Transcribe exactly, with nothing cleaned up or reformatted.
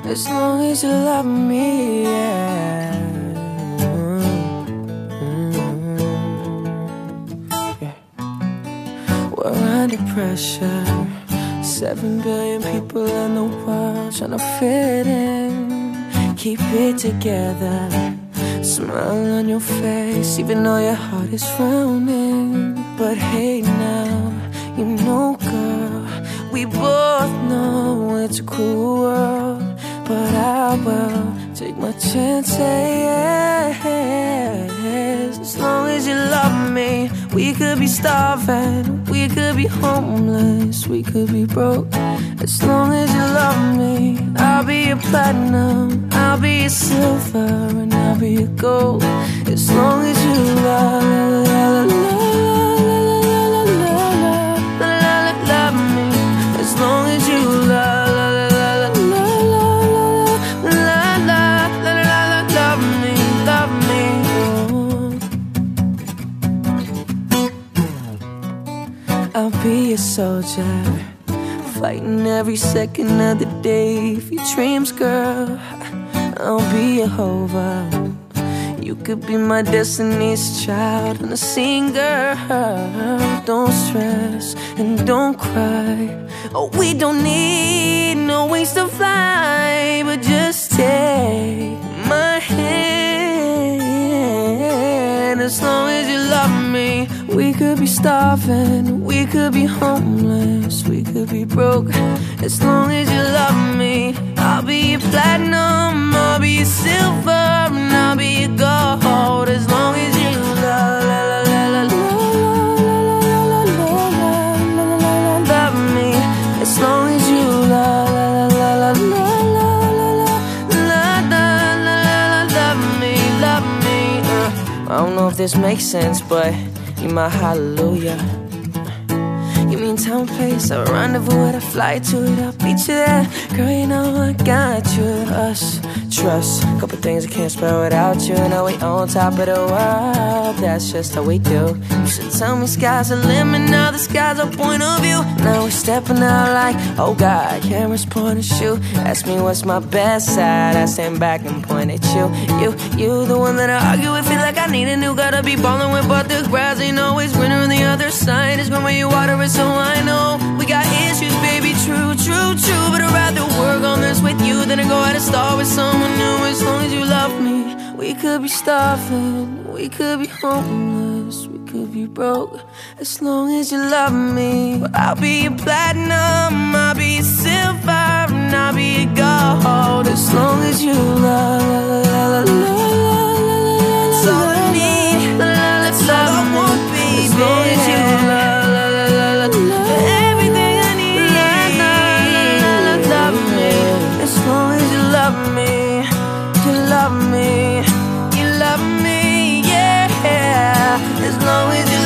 as long as you love me, yeah. We're under pressure, seven billion people in the world trying to fit in. Keep it together, smile on your face, even though your heart is frowning. But hey now, you know girl, we both know it's a cruel world, but I will take my chances. As long as you love me, we could be starving, we could be homeless, we could be broke. As long as you love me, I'll be your platinum, I'll be your silver, and I'll be your gold. As long as you love, love, love, love, love me. As long as you love, love, love, love, love, love, love me, love me. I'll be your soldier, fighting every second of the day for your dreams, girl. I'll be a hover, you could be my destiny's child and a singer. Don't stress and don't cry. Oh, we don't need no wings to fly, but just take my hand. As long as you love me, we could be starving, we could be homeless, we could be broke. As long as you love me, I'll be your platinum, I'll be your silver, and I'll be your gold. As long as you love, love, love, love, love me. As long as you love, love, love, love, love me, love me. I don't know if this makes sense, but you're my hallelujah. You mean time, place, a rendezvous with a flight to it, I'll beat you there. Girl, you know I got you, us, trust. Couple things I can't spell without you. Now we on top of the world, that's just how we do. You should tell me sky's the limit, now the sky's our point of view. Now we're stepping out like, oh God, cameras point and shoot. Ask me what's my best side, I stand back and point at you. You, you the one that I argue with, feel like I need a new girl to be ballin' with. But the grass ain't always greener on the other side. It's when where you water it, so I know we got issues, baby, true, true, true. But I'd rather work on this with you than to go out and start with someone new. As long as you love me, we could be starving, we could be homeless, we could be broke. As long as you love me, I'll be your platinum, I'll be your silver, and I'll be your gold. As long as you love, love, love, love, that's all I need, that's all I want, baby. As long as you love, love, love, love, everything I need, love me. As long as you love me, you love me, you love me, yeah. As long as you